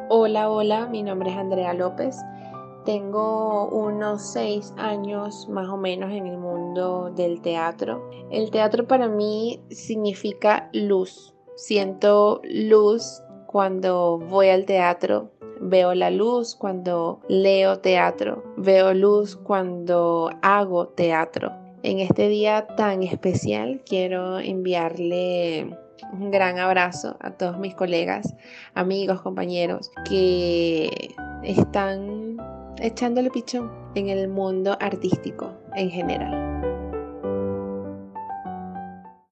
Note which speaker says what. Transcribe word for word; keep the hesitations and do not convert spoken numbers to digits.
Speaker 1: Hola, hola, mi nombre es Andrea López. Tengo unos seis años más o menos en el mundo del teatro. El teatro para mí significa luz. Siento luz cuando voy al teatro. Veo la luz cuando leo teatro. Veo luz cuando hago teatro. En este día tan especial quiero enviarle un gran abrazo a todos mis colegas, amigos, compañeros que están echándole pichón en el mundo artístico en general.